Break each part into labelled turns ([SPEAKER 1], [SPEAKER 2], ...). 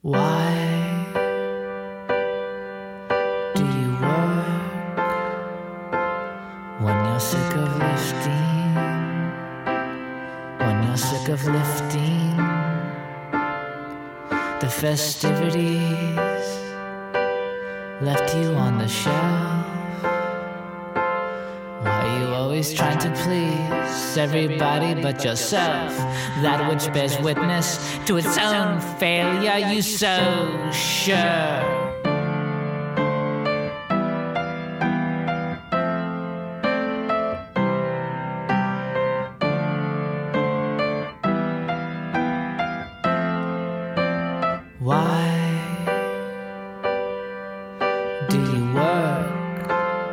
[SPEAKER 1] Why do you work when you're sick of lifting? When you're sick of lifting the festivities left you on the shelf? Why are you always trying to please everybody but yourself? That which bears witness to its own failure, you so sure. Why do you work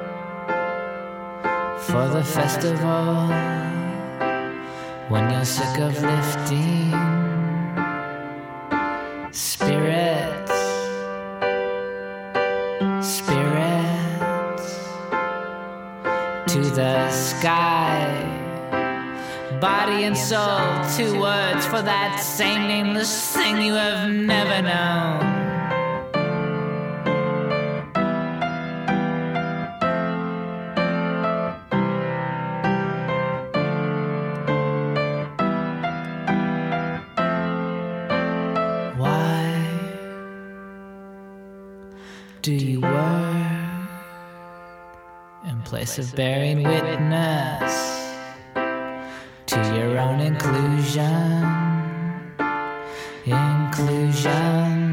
[SPEAKER 1] for the festival when you're sick of lifting spirits, spirits to the sky? Body and soul, 2 words for that same nameless thing you have never known. Why do you work in place of bearing witness to your own inclusion?